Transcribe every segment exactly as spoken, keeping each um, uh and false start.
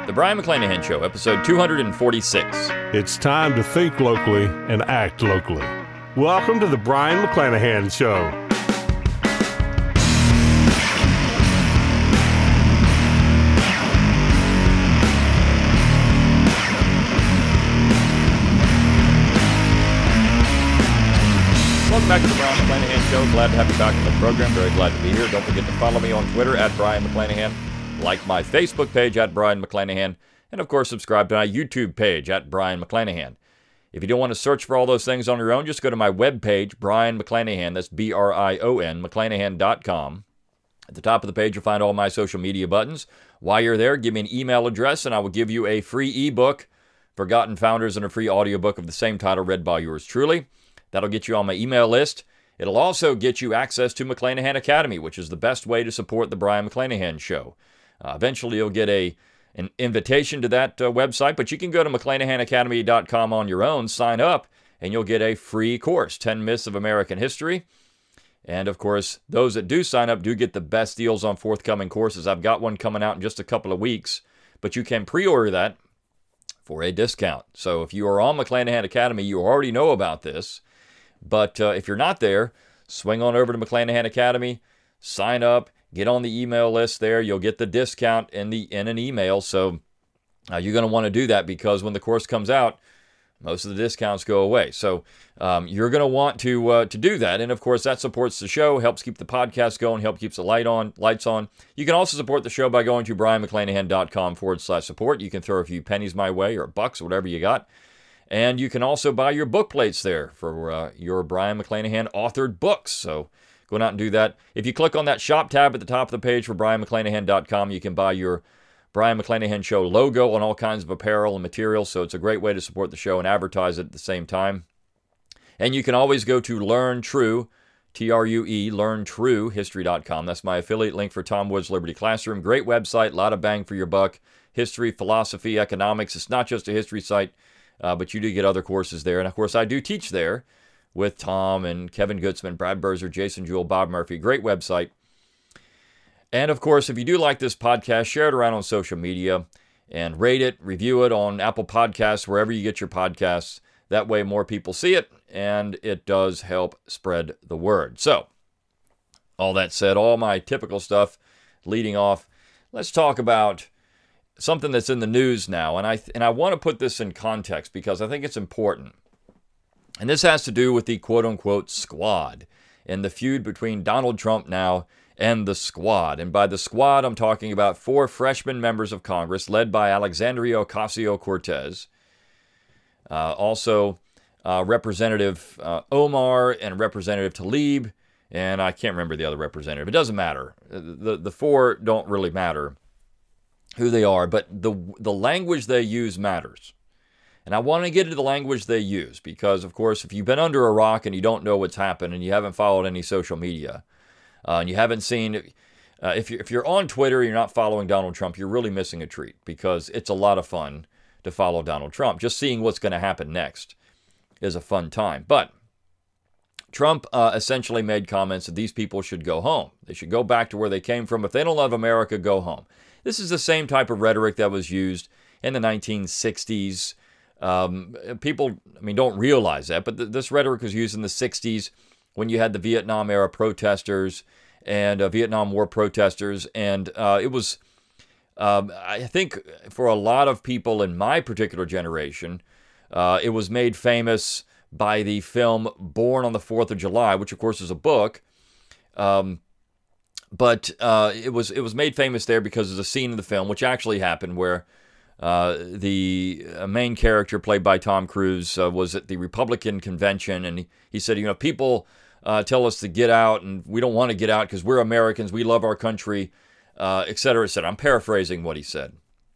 The Brion McClanahan Show, episode two forty-six. It's time to think locally and act locally. Welcome to the Brion McClanahan Show. Welcome back to the Brion McClanahan Show. Glad to have you back on the program. Very glad to be here. Don't forget to follow me on Twitter at Brion McClanahan. Like my Facebook page at Brion McClanahan. And of course, subscribe to my YouTube page at Brion McClanahan. If you don't want to search for all those things on your own, just go to my webpage, Brion McClanahan. That's B R I O N, McClanahan dot com. At the top of the page, you'll find all my social media buttons. While you're there, give me an email address, and I will give you a free ebook, Forgotten Founders, and a free audiobook of the same title read by yours truly. That'll get you on my email list. It'll also get you access to McClanahan Academy, which is the best way to support the Brion McClanahan Show. Uh, eventually, you'll get a an invitation to that uh, website, but you can go to McClanahan Academy dot com on your own, sign up, and you'll get a free course, ten Myths of American History. And, of course, those that do sign up do get the best deals on forthcoming courses. I've got one coming out in just a couple of weeks, but you can pre-order that for a discount. So if you are on McClanahan Academy, you already know about this. But uh, if you're not there, swing on over to McClanahan Academy, sign up, get on the email list there. You'll get the discount in the in an email. So uh, you're going to want to do that because when the course comes out, most of the discounts go away. So um, you're going to want to uh, to do that. And of course, that supports the show, helps keep the podcast going, helps keeps the light on, lights on. You can also support the show by going to Brion McClanahan dot com forward slash support. You can throw a few pennies my way or bucks, whatever you got. And you can also buy your book plates there for uh, your Brion McClanahan authored books. So go out and do that. If you click on that shop tab at the top of the page for Brion McClanahan dot com, you can buy your Brion McClanahan Show logo on all kinds of apparel and materials. So it's a great way to support the show and advertise it at the same time. And you can always go to Learn True, T R U E, learn true history dot com. That's my affiliate link for Tom Woods Liberty Classroom. Great website, a lot of bang for your buck. History, philosophy, economics. It's not just a history site. Uh, but you do get other courses there. And, of course, I do teach there with Tom and Kevin Gutzman, Brad Berzer, Jason Jewell, Bob Murphy. Great website. And, of course, if you do like this podcast, share it around on social media and rate it, review it on Apple Podcasts, wherever you get your podcasts. That way more people see it, and it does help spread the word. So, all that said, all my typical stuff leading off, let's talk about something that's in the news now, and I and I want to put this in context because I think it's important. And this has to do with the quote-unquote squad and the feud between Donald Trump now and the squad. And by the squad, I'm talking about four freshman members of Congress led by Alexandria Ocasio-Cortez. Uh, also, uh, Representative uh, Omar and Representative Tlaib, and I can't remember the other representative. It doesn't matter. The, the four don't really matter who they are, but the the language they use matters. And I want to get into the language they use because, of course, if you've been under a rock and you don't know what's happened and you haven't followed any social media uh, and you haven't seen, uh, if, you're, if you're on Twitter and you're not following Donald Trump, you're really missing a treat because it's a lot of fun to follow Donald Trump. Just seeing what's going to happen next is a fun time. But Trump uh, essentially made comments that these people should go home. They should go back to where they came from. If they don't love America, go home. This is the same type of rhetoric that was used in the nineteen sixties. Um, people, I mean, don't realize that, but th- this rhetoric was used in the sixties when you had the Vietnam-era protesters and uh, Vietnam War protesters. And uh, it was, um, I think, for a lot of people in my particular generation, uh, it was made famous by the film Born on the Fourth of July, which, of course, is a book. Um But uh, it was it was made famous there because of the scene in the film, which actually happened, where uh, the main character, played by Tom Cruise, uh, was at the Republican convention, and he, he said, you know, people uh, tell us to get out, and we don't want to get out because we're Americans, we love our country, uh, et cetera, et cetera. I'm paraphrasing what he said.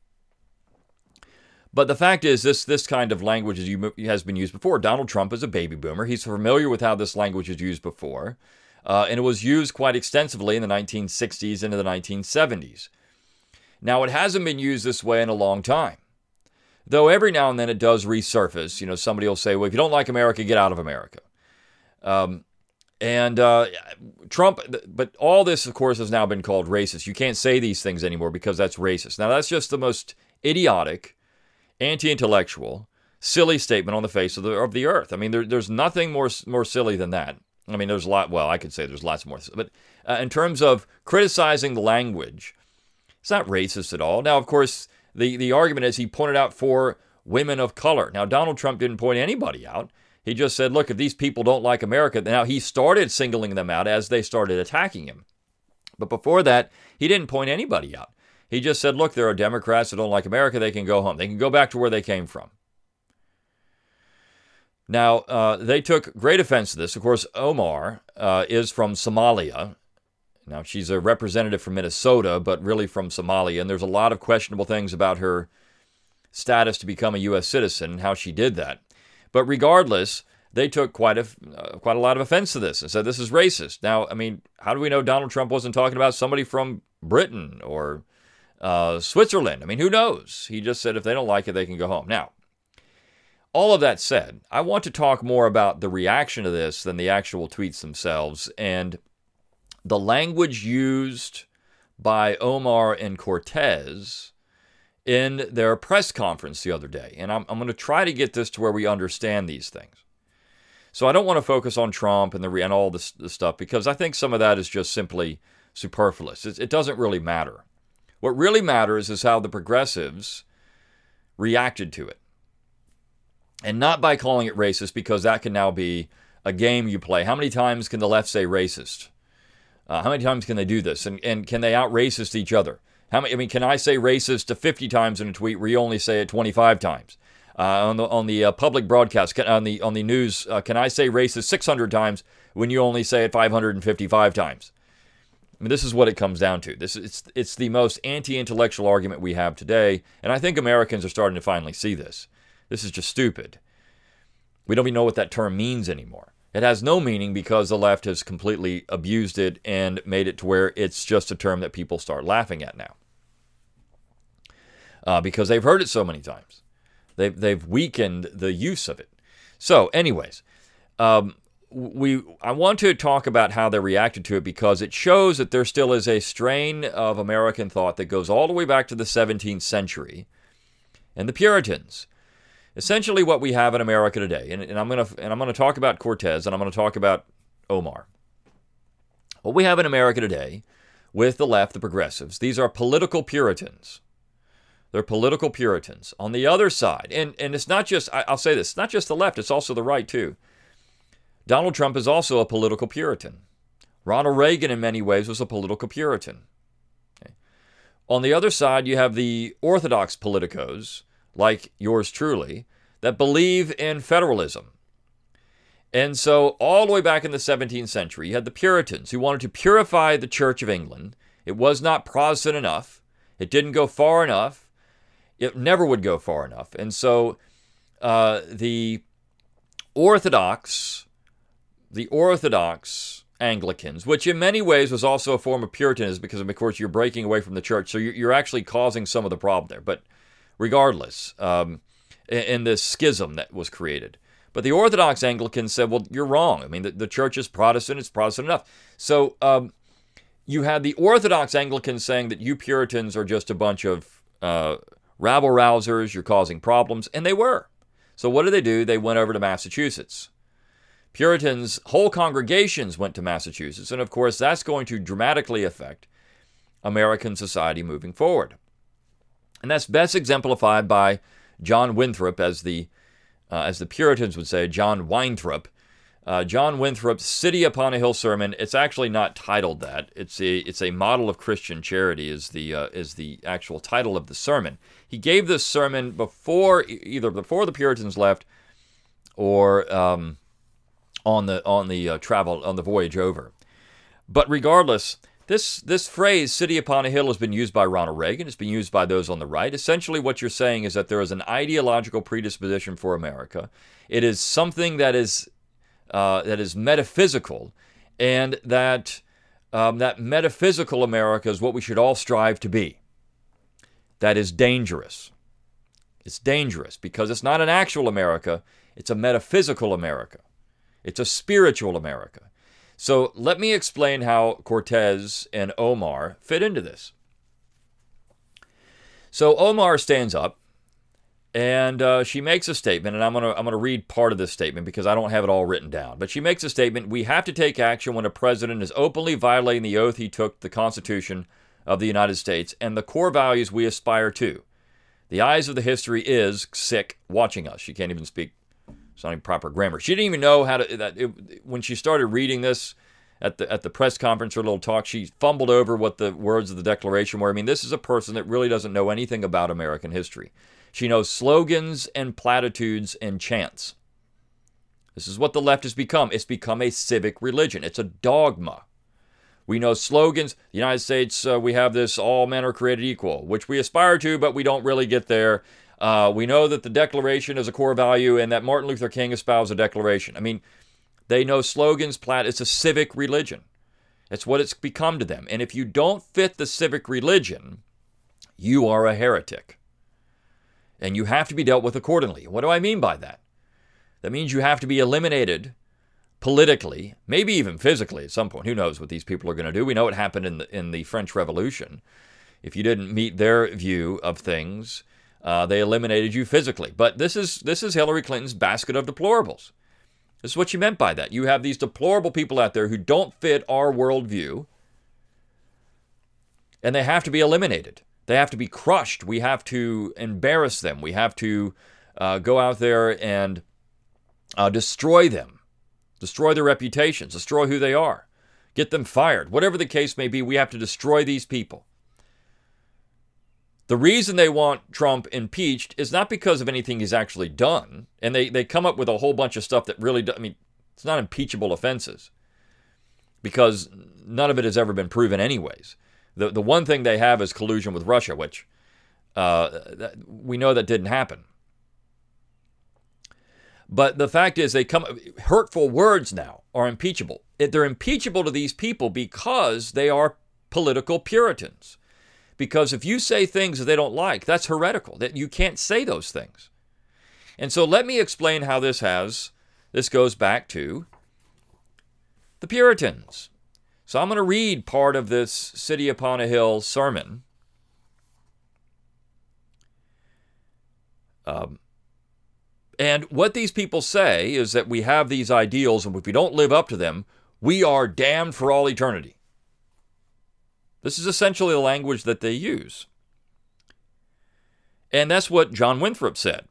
But the fact is, this this kind of language has been used before. Donald Trump is a baby boomer. He's familiar with how this language is used before. Uh, and it was used quite extensively in the nineteen sixties into the nineteen seventies. Now, it hasn't been used this way in a long time. Though every now and then it does resurface. You know, somebody will say, well, if you don't like America, get out of America. Um, and uh, Trump, but all this, of course, has now been called racist. You can't say these things anymore because that's racist. Now, that's just the most idiotic, anti-intellectual, silly statement on the face of the of the earth. I mean, there, there's nothing more more silly than that. I mean, there's a lot. Well, I could say there's lots more, but uh, in terms of criticizing the language, it's not racist at all. Now, of course, the the argument is he pointed out four women of color. Now, Donald Trump didn't point anybody out. He just said, look, if these people don't like America, now he started singling them out as they started attacking him. But before that, he didn't point anybody out. He just said, look, there are Democrats that don't like America. They can go home. They can go back to where they came from. Now, uh, they took great offense to this. Of course, Omar uh, is from Somalia. Now, she's a representative from Minnesota, but really from Somalia. And there's a lot of questionable things about her status to become a U S citizen and how she did that. But regardless, they took quite a, uh, quite a lot of offense to this and said this is racist. Now, I mean, how do we know Donald Trump wasn't talking about somebody from Britain or uh, Switzerland? I mean, who knows? He just said if they don't like it, they can go home. Now, all of that said, I want to talk more about the reaction to this than the actual tweets themselves and the language used by Omar and Cortez in their press conference the other day. And I'm, I'm going to try to get this to where we understand these things. So I don't want to focus on Trump and the and all this, this stuff because I think some of that is just simply superfluous. It, it doesn't really matter. What really matters is how the progressives reacted to it. And not by calling it racist, because that can now be a game you play. How many times can the left say racist? Uh, how many times can they do this? And, and can they out-racist each other? How many? I mean, can I say racist to fifty times in a tweet where you only say it twenty-five times? Uh, on the on the uh, public broadcast, on the on the news, uh, can I say racist six hundred times when you only say it five hundred fifty-five times? I mean, this is what it comes down to. This it's it's the most anti-intellectual argument we have today, and I think Americans are starting to finally see this. This is just stupid. We don't even know what that term means anymore. It has no meaning because the left has completely abused it and made it to where it's just a term that people start laughing at now. Uh, because they've heard it so many times. They've, they've weakened the use of it. So, anyways, um, we I want to talk about how they reacted to it because it shows that there still is a strain of American thought that goes all the way back to the seventeenth century and the Puritans. Essentially what we have in America today, and, and I'm going to and I'm going to talk about Cortez and I'm going to talk about Omar. What we have in America today with the left, the progressives, these are political Puritans. They're political Puritans. On the other side, and, and it's not just, I, I'll say this, it's not just the left, it's also the right too. Donald Trump is also a political Puritan. Ronald Reagan in many ways was a political Puritan. Okay. On the other side, you have the orthodox politicos, like yours truly, that believe in federalism. And so all the way back in the seventeenth century, you had the Puritans who wanted to purify the Church of England. It was not Protestant enough. It didn't go far enough. It never would go far enough. And so uh, the Orthodox, the Orthodox Anglicans, which in many ways was also a form of Puritanism because, of course, you're breaking away from the church. So you're, you're actually causing some of the problem there. But regardless, um, in this schism that was created. But the Orthodox Anglicans said, well, you're wrong. I mean, the, the church is Protestant. It's Protestant enough. So um, you had the Orthodox Anglicans saying that you Puritans are just a bunch of uh, rabble-rousers. You're causing problems. And they were. So what did they do? They went over to Massachusetts. Puritans, whole congregations went to Massachusetts. And, of course, that's going to dramatically affect American society moving forward. And that's best exemplified by John Winthrop, as the uh, as the Puritans would say, John Winthrop. Uh, John Winthrop's City Upon a Hill sermon. It's actually not titled that. It's a it's a model of Christian charity is the uh, is the actual title of the sermon. He gave this sermon before either before the Puritans left, or um, on the on the uh, travel on the voyage over. But regardless. This this phrase, City Upon a Hill, has been used by Ronald Reagan. It's been used by those on the right. Essentially, what you're saying is that there is an ideological predisposition for America. It is something that is uh, that is metaphysical, and that um, that metaphysical America is what we should all strive to be. That is dangerous. It's dangerous because it's not an actual America. It's a metaphysical America. It's a spiritual America. So let me explain how Cortez and Omar fit into this. So Omar stands up, and uh, she makes a statement, and I'm gonna I'm gonna read part of this statement because I don't have it all written down. But she makes a statement: "We have to take action when a president is openly violating the oath he took, the Constitution of the United States, and the core values we aspire to. The eyes of the history is sick watching us." She can't even speak. It's not even proper grammar. She didn't even know how to. That it, when she started reading this at the at the press conference, her little talk, she fumbled over what the words of the Declaration were. I mean, this is a person that really doesn't know anything about American history. She knows slogans and platitudes and chants. This is what the left has become. It's become a civic religion. It's a dogma. We know slogans. The United States, uh, we have this all men are created equal, which we aspire to, but we don't really get there. Uh, we know that the Declaration is a core value and that Martin Luther King espoused a Declaration. I mean, they know slogans, plat. It's a civic religion. It's what it's become to them. And if you don't fit the civic religion, you are a heretic. And you have to be dealt with accordingly. What do I mean by that? That means you have to be eliminated politically, maybe even physically at some point. Who knows what these people are going to do? We know what happened in the, in the French Revolution. If you didn't meet their view of things, uh, they eliminated you physically. But this is this is Hillary Clinton's basket of deplorables. This is what she meant by that. You have these deplorable people out there who don't fit our worldview, and they have to be eliminated. They have to be crushed. We have to embarrass them. We have to uh, go out there and uh, destroy them. Destroy their reputations, destroy who they are, get them fired. Whatever the case may be, we have to destroy these people. The reason they want Trump impeached is not because of anything he's actually done. And they, they come up with a whole bunch of stuff that really, do, I mean, it's not impeachable offenses because none of it has ever been proven anyways. The, the one thing they have is collusion with Russia, which uh, we know that didn't happen. But the fact is, they come hurtful words now are impeachable. They're impeachable to these people because they are political Puritans. Because if you say things that they don't like, that's heretical. That you can't say those things. And so let me explain how this has, this goes back to the Puritans. So I'm going to read part of this City Upon a Hill sermon. Um, And what these people say is that we have these ideals, and if we don't live up to them, we are damned for all eternity. This is essentially the language that they use. And that's what John Winthrop said.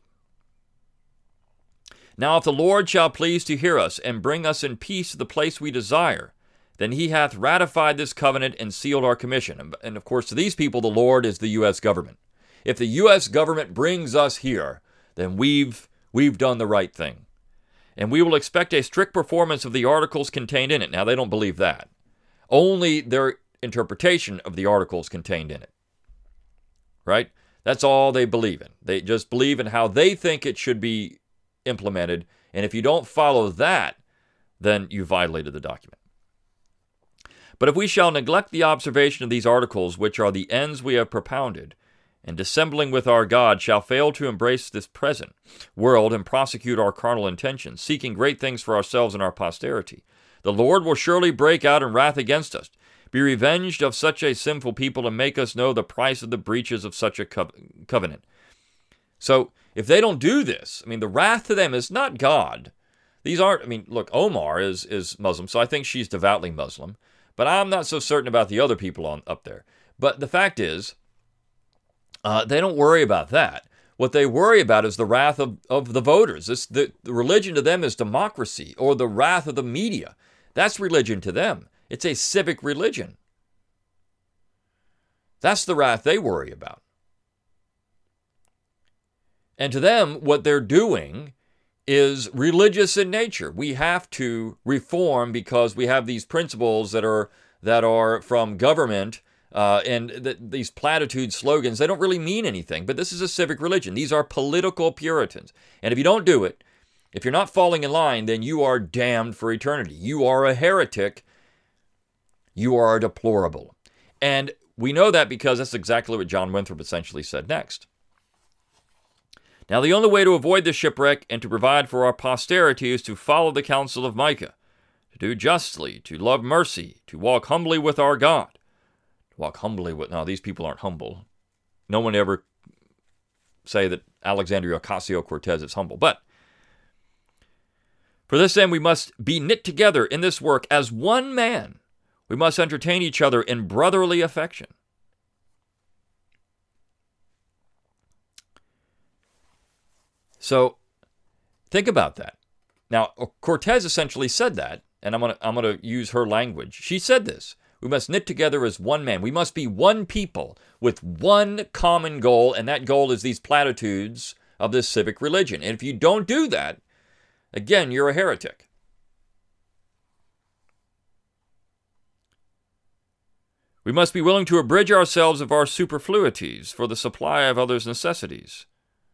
"Now if the Lord shall please to hear us and bring us in peace to the place we desire, then he hath ratified this covenant and sealed our commission." And of course, to these people, the Lord is the U S government. If the U S government brings us here, then we've We've done the right thing. And we will expect a strict performance of the articles contained in it. Now, they don't believe that. Only their interpretation of the articles contained in it. Right? That's all they believe in. They just believe in how they think it should be implemented. And if you don't follow that, then you violated the document. "But if we shall neglect the observation of these articles, which are the ends we have propounded, and dissembling with our God shall fail to embrace this present world and prosecute our carnal intentions, seeking great things for ourselves and our posterity, the Lord will surely break out in wrath against us, be revenged of such a sinful people, and make us know the price of the breaches of such a co- covenant." So if they don't do this, I mean, the wrath to them is not God. These aren't, I mean, look, Omar is, is Muslim, so I think she's devoutly Muslim, but I'm not so certain about the other people on up there. But the fact is, Uh, they don't worry about that. What they worry about is the wrath of, of the voters. This, the, the religion to them is democracy or the wrath of the media. That's religion to them. It's a civic religion. That's the wrath they worry about. And to them, what they're doing is religious in nature. We have to reform because we have these principles that are that are from government. Uh, and th- these platitude slogans, they don't really mean anything, but this is a civic religion. These are political Puritans. And if you don't do it, if you're not falling in line, then you are damned for eternity. You are a heretic. You are a deplorable. And we know that because that's exactly what John Winthrop essentially said next. "Now the only way to avoid this shipwreck and to provide for our posterity is to follow the counsel of Micah, to do justly, to love mercy, to walk humbly with our God." Walk humbly with, no, these people aren't humble. no one ever say that Alexandria Ocasio-Cortez is humble. But for this end, we must be knit together in this work as one man. We must entertain each other in brotherly affection. So think about that. Now, Cortez essentially said that, and I'm going to I'm going to use her language. She said this. We must knit together as one man. We must be one people with one common goal, and that goal is these platitudes of this civic religion. And if you don't do that, again, you're a heretic. We must be willing to abridge ourselves of our superfluities for the supply of others' necessities.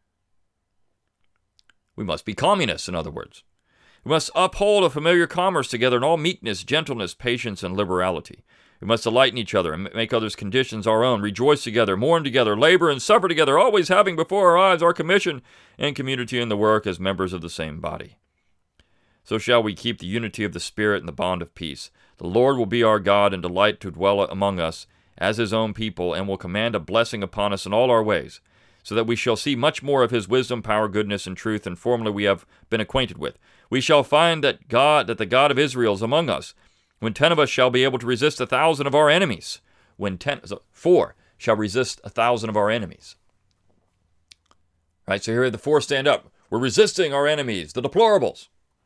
We must be communists, in other words. We must uphold a familiar commerce together in all meekness, gentleness, patience, and liberality. We must delight in each other and make others' conditions our own, rejoice together, mourn together, labor and suffer together, always having before our eyes our commission and community in the work as members of the same body. So shall we keep the unity of the Spirit and the bond of peace. The Lord will be our God and delight to dwell among us as his own people, and will command a blessing upon us in all our ways, so that we shall see much more of his wisdom, power, goodness, and truth than formerly we have been acquainted with. We shall find that God, that the God of Israel is among us, when ten of us shall be able to resist a thousand of our enemies. When ten, so four shall resist a thousand of our enemies. All right, so here the four stand up. We're resisting our enemies, the deplorables.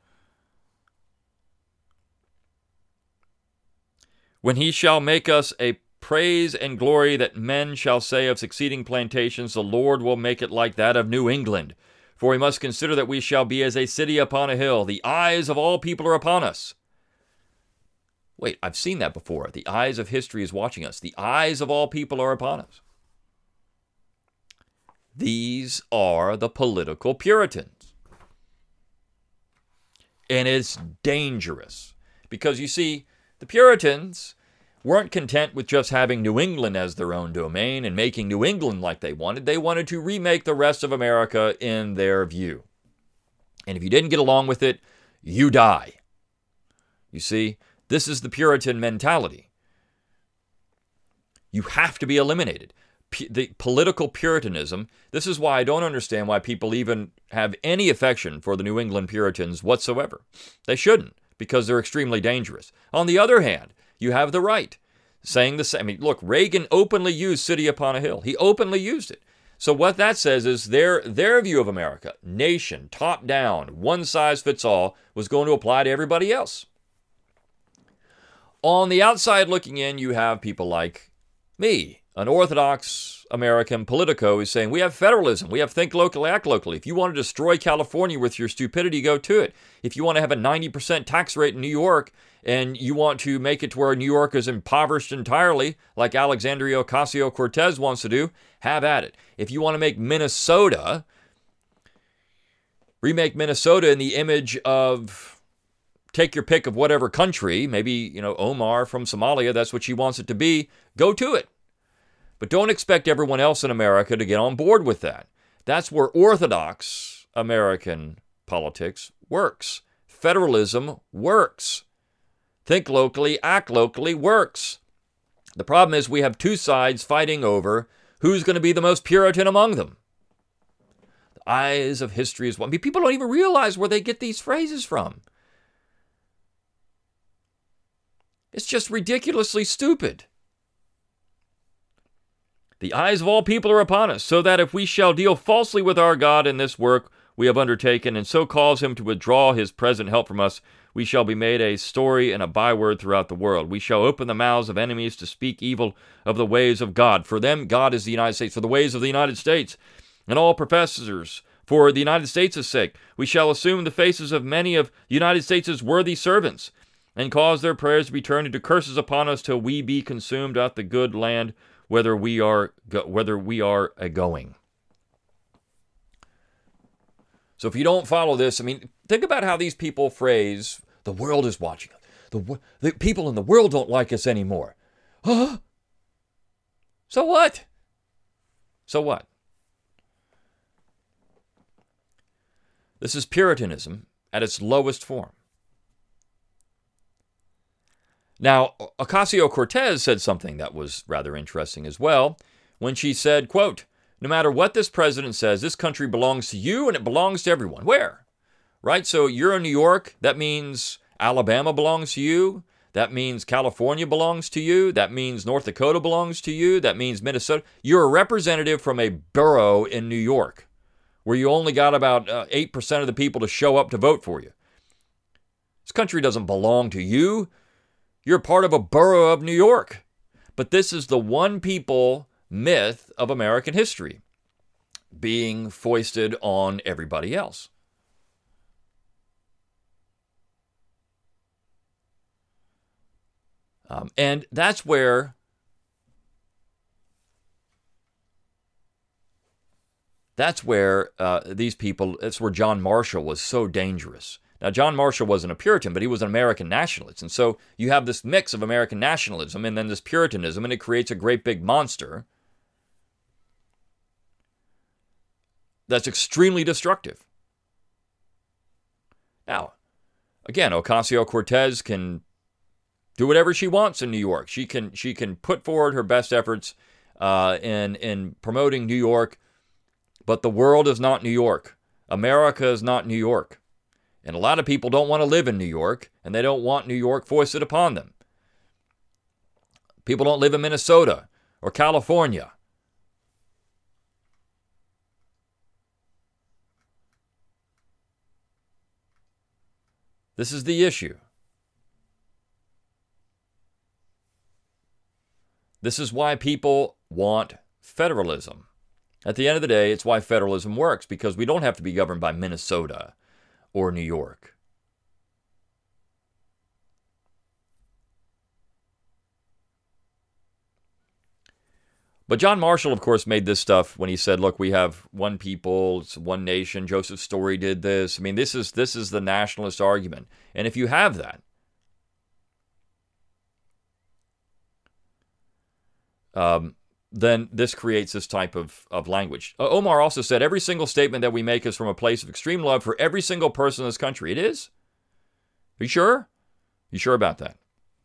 When he shall make us a praise and glory that men shall say of succeeding plantations, the Lord will make it like that of New England. For we must consider that we shall be as a city upon a hill. The eyes of all people are upon us. Wait, I've seen that before. The eyes of history is watching us. The eyes of all people are upon us. These are the political Puritans. And it's dangerous. Because you see, the Puritans weren't content with just having New England as their own domain and making New England like they wanted. They wanted to remake the rest of America in their view. And if you didn't get along with it, you die. You see, this is the Puritan mentality. You have to be eliminated. P- the political Puritanism, this is why I don't understand why people even have any affection for the New England Puritans whatsoever. They shouldn't, because they're extremely dangerous. On the other hand, you have the right, saying the same. I mean, look, Reagan openly used city upon a hill. He openly used it. So what that says is their, their view of America, nation, top down, one size fits all, was going to apply to everybody else. On the outside looking in, you have people like me, an Orthodox American politico, who's saying we have federalism, we have think locally, act locally. If you want to destroy California with your stupidity, go to it. If you want to have a ninety percent tax rate in New York, and you want to make it to where New York is impoverished entirely, like Alexandria Ocasio-Cortez wants to do, have at it. If you want to make Minnesota, remake Minnesota in the image of, take your pick of whatever country, maybe, you know, Omar from Somalia, that's what she wants it to be, go to it. But don't expect everyone else in America to get on board with that. That's where Orthodox American politics works. Federalism works. Think locally, act locally works. The problem is we have two sides fighting over who's going to be the most Puritan among them. The eyes of history is one. I mean, people don't even realize where they get these phrases from. It's just ridiculously stupid. The eyes of all people are upon us, so that if we shall deal falsely with our God in this work we have undertaken, and so cause him to withdraw his present help from us, we shall be made a story and a byword throughout the world. We shall open the mouths of enemies to speak evil of the ways of God. For them, God is the United States. For the ways of the United States, and all professors, for the United States' sake, we shall assume the faces of many of the United States' worthy servants, and cause their prayers to be turned into curses upon us till we be consumed at the good land, whether we are go- whether we are a going. So if you don't follow this, I mean, think about how these people phrase, the world is watching us. The, the people in the world don't like us anymore. Huh? So what? So what? This is Puritanism at its lowest form. Now, Ocasio-Cortez said something that was rather interesting as well when she said, quote, no matter what this president says, this country belongs to you and it belongs to everyone. Where? Right? So you're in New York. That means Alabama belongs to you. That means California belongs to you. That means North Dakota belongs to you. That means Minnesota. You're a representative from a borough in New York where you only got about uh, eight percent of the people to show up to vote for you. This country doesn't belong to you. You're part of a borough of New York. But this is the one people myth of American history being foisted on everybody else. Um, and that's where that's where uh, these people, that's where John Marshall was so dangerous. Now, John Marshall wasn't a Puritan, but he was an American nationalist. And so you have this mix of American nationalism and then this Puritanism, and it creates a great big monster that's extremely destructive. Now, again, Ocasio-Cortez can do whatever she wants in New York. She can she can put forward her best efforts uh, in in promoting New York, but the world is not New York. America is not New York, and a lot of people don't want to live in New York, and they don't want New York foisted upon them. People don't live in Minnesota or California. This is the issue. This is why people want federalism. At the end of the day, it's why federalism works, because we don't have to be governed by Minnesota or New York. But John Marshall, of course, made this stuff when he said, look, we have one people, it's one nation. Joseph Story did this. I mean, this is this is the nationalist argument. And if you have that, Um, then this creates this type of, of language. Uh, Omar also said, every single statement that we make is from a place of extreme love for every single person in this country. It is? Are you sure? You sure about that?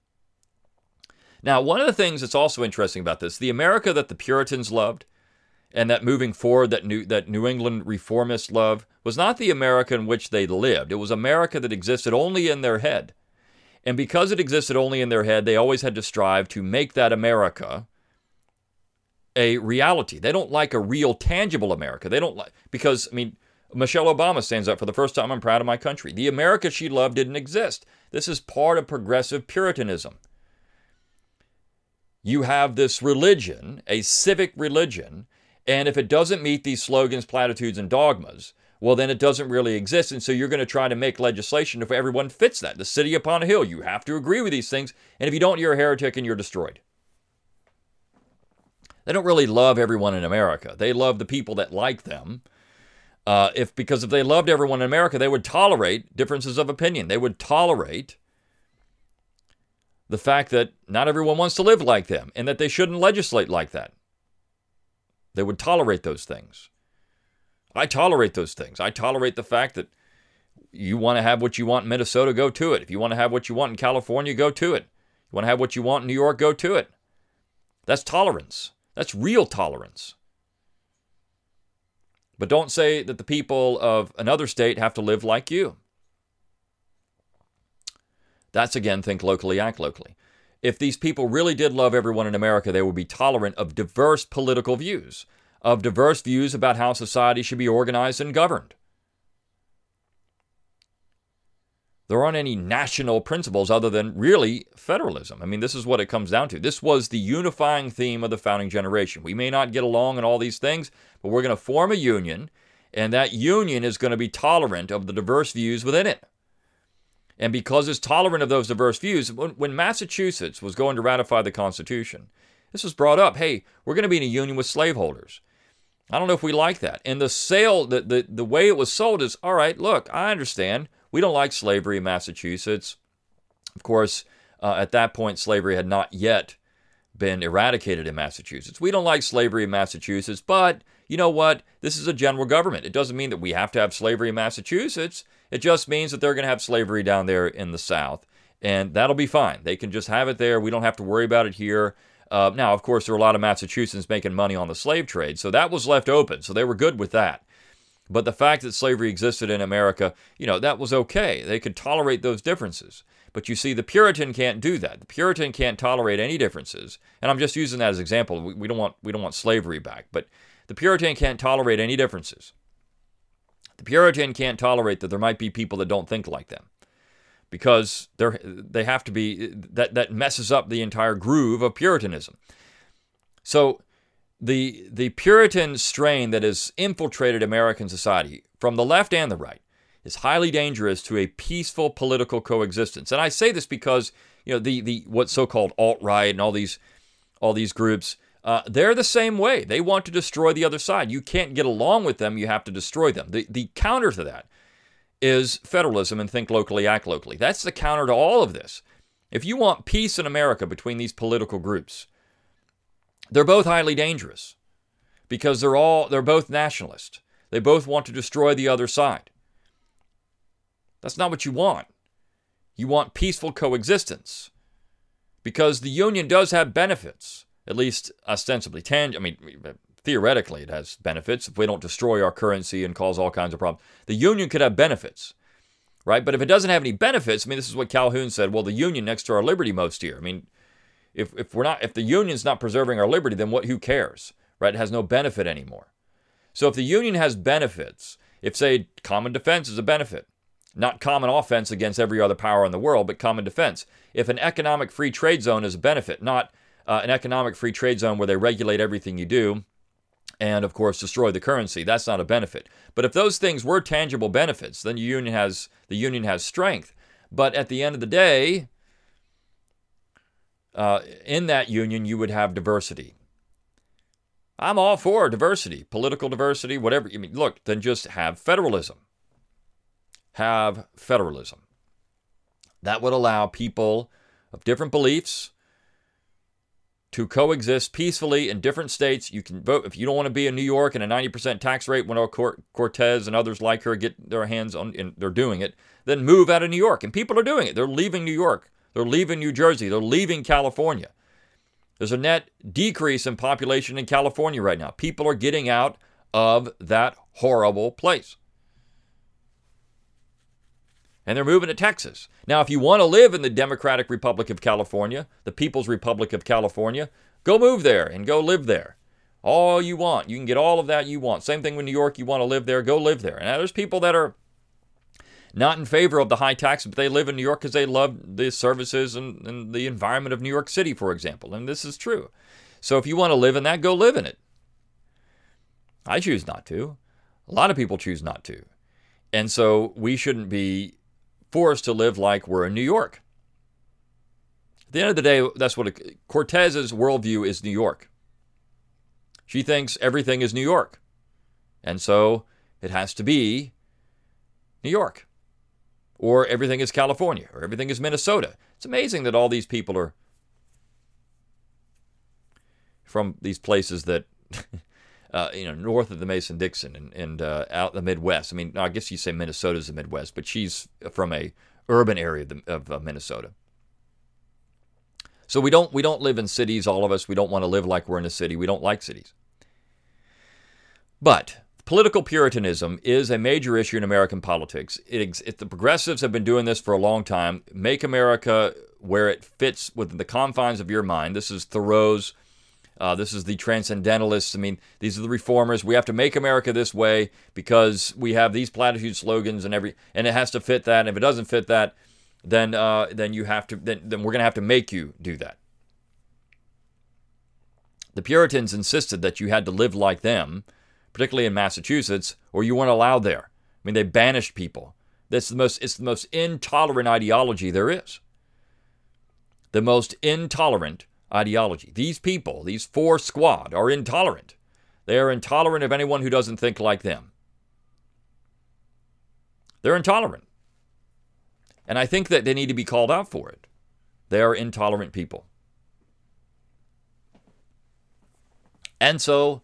Now, one of the things that's also interesting about this, the America that the Puritans loved and that moving forward that New, that New England reformists loved was not the America in which they lived. It was America that existed only in their head. And because it existed only in their head, they always had to strive to make that America a reality. They don't like a real, tangible America. They don't like, because, I mean, Michelle Obama stands up for the first time, I'm proud of my country. The America she loved didn't exist. This is part of progressive Puritanism. You have this religion, a civic religion, and if it doesn't meet these slogans, platitudes, and dogmas, well, then it doesn't really exist, and so you're going to try to make legislation if everyone fits that. The city upon a hill, you have to agree with these things, and if you don't, you're a heretic and you're destroyed. They don't really love everyone in America. They love the people that like them. Uh, if because if they loved everyone in America, they would tolerate differences of opinion. They would tolerate the fact that not everyone wants to live like them and that they shouldn't legislate like that. They would tolerate those things. I tolerate those things. I tolerate the fact that you want to have what you want in Minnesota, go to it. If you want to have what you want in California, go to it. You want to have what you want in New York, go to it. That's tolerance. That's real tolerance. But don't say that the people of another state have to live like you. That's, again, think locally, act locally. If these people really did love everyone in America, they would be tolerant of diverse political views, of diverse views about how society should be organized and governed. There aren't any national principles other than really federalism. I mean, this is what it comes down to. This was the unifying theme of the founding generation. We may not get along in all these things, but we're going to form a union, and that union is going to be tolerant of the diverse views within it. And because it's tolerant of those diverse views, when, when Massachusetts was going to ratify the Constitution, this was brought up, hey, we're going to be in a union with slaveholders. I don't know if we like that. And the sale, the, the, the way it was sold is, all right, look, I understand. We don't like slavery in Massachusetts. Of course, uh, at that point, slavery had not yet been eradicated in Massachusetts. We don't like slavery in Massachusetts, but you know what? This is a general government. It doesn't mean that we have to have slavery in Massachusetts. It just means that they're going to have slavery down there in the South, and that'll be fine. They can just have it there. We don't have to worry about it here. Uh, now, of course, there were a lot of Massachusetts making money on the slave trade, so that was left open, so they were good with that. But the fact that slavery existed in America, you know, that was okay. They could tolerate those differences. But you see, the Puritan can't do that. The Puritan can't tolerate any differences. And I'm just using that as an example. We, we don't want we don't want slavery back. But the Puritan can't tolerate any differences. The Puritan can't tolerate that there might be people that don't think like them, because they're they have to be that that messes up the entire groove of Puritanism. So the the Puritan strain that has infiltrated American society from the left and the right is highly dangerous to a peaceful political coexistence. And I say this because, you know, the the what's so-called alt-right and all these all these groups, uh, they're the same way. They want to destroy the other side. You can't get along with them. You have to destroy them. The the counter to that is federalism and think locally, act locally. That's the counter to all of this. If you want peace in America between these political groups, they're both highly dangerous because they're all they're both nationalist. They both want to destroy the other side. That's not what you want. You want peaceful coexistence, because the Union does have benefits, at least ostensibly. Tang- I mean, theoretically, it has benefits if we don't destroy our currency and cause all kinds of problems. The Union could have benefits, right? But if it doesn't have any benefits, I mean, this is what Calhoun said. Well, the Union next to our liberty most dear. I mean, if if we're not, if the Union's not preserving our liberty, then what? Who cares, right? It has no benefit anymore. So if the Union has benefits, if say common defense is a benefit. Not common offense against every other power in the world, but common defense. If an economic free trade zone is a benefit, not uh, an economic free trade zone where they regulate everything you do and, of course, destroy the currency, that's not a benefit. But if those things were tangible benefits, then the union has the union has strength. But at the end of the day, uh, in that union, you would have diversity. I'm all for diversity, political diversity, whatever. I mean, look, then just have federalism. Have federalism. That would allow people of different beliefs to coexist peacefully in different states. You can vote if you don't want to be in New York and a ninety percent tax rate when Cortez and others like her get their hands on, and they're doing it, then move out of New York. And people are doing it. They're leaving New York. They're leaving New Jersey. They're leaving California. There's a net decrease in population in California right now. People are getting out of that horrible place. And they're moving to Texas. Now, if you want to live in the Democratic Republic of California, the People's Republic of California, go move there and go live there. All you want. You can get all of that you want. Same thing with New York. You want to live there, go live there. And now there's people that are not in favor of the high taxes, but they live in New York because they love the services and, and the environment of New York City, for example. And this is true. So if you want to live in that, go live in it. I choose not to. A lot of people choose not to. And so we shouldn't be forced to live like we're in New York. At the end of the day, that's what it, Cortez's worldview is New York. She thinks everything is New York. And so it has to be New York. Or everything is California. Or everything is Minnesota. It's amazing that all these people are from these places that, uh, you know, north of the Mason-Dixon and, and uh, out in the Midwest. I mean, I guess you say Minnesota's the Midwest, but she's from a urban area of, the, of uh, Minnesota. So we don't we don't live in cities, all of us. We don't want to live like we're in a city. We don't like cities. But political Puritanism is a major issue in American politics. It, it, the progressives have been doing this for a long time. Make America where it fits within the confines of your mind. This is Thoreau's. Uh, this is the transcendentalists. I mean, these are the reformers. We have to make America this way because we have these platitude slogans and every, and it has to fit that. And if it doesn't fit that, then uh, then you have to. Then, then we're going to have to make you do that. The Puritans insisted that you had to live like them, particularly in Massachusetts, or you weren't allowed there. I mean, they banished people. That's the most. It's the most intolerant ideology there is. The most intolerant ideology. These people, these four squad, are intolerant. They are intolerant of anyone who doesn't think like them. They're intolerant. And I think that they need to be called out for it. They are intolerant people. And so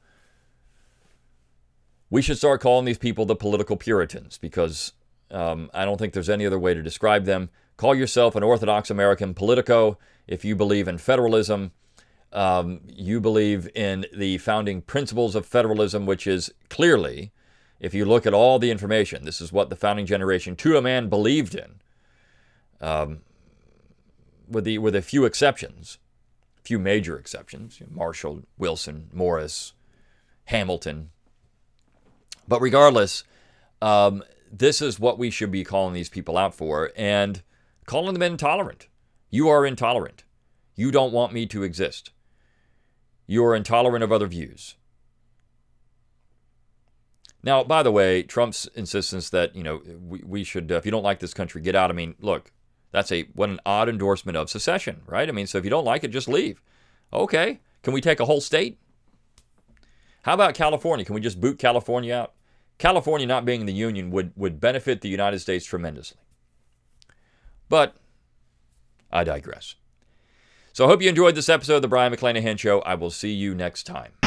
we should start calling these people the political Puritans, because um, I don't think there's any other way to describe them. Call yourself an Orthodox American politico if you believe in federalism. Um, you believe in the founding principles of federalism, which is clearly, if you look at all the information, this is what the founding generation to a man believed in, um, with the with a few exceptions, a few major exceptions, Marshall, Wilson, Morris, Hamilton. But regardless, um, this is what we should be calling these people out for, and calling them intolerant. You are intolerant. You don't want me to exist. You are intolerant of other views. Now, by the way, Trump's insistence that, you know, we, we should, uh, if you don't like this country, get out. I mean, look, that's a, what an odd endorsement of secession, right? I mean, so if you don't like it, just leave. Okay. Can we take a whole state? How about California? Can we just boot California out? California not being in the Union would, would benefit the United States tremendously. But I digress. So I hope you enjoyed this episode of the Brion McClanahan Show. I will see you next time.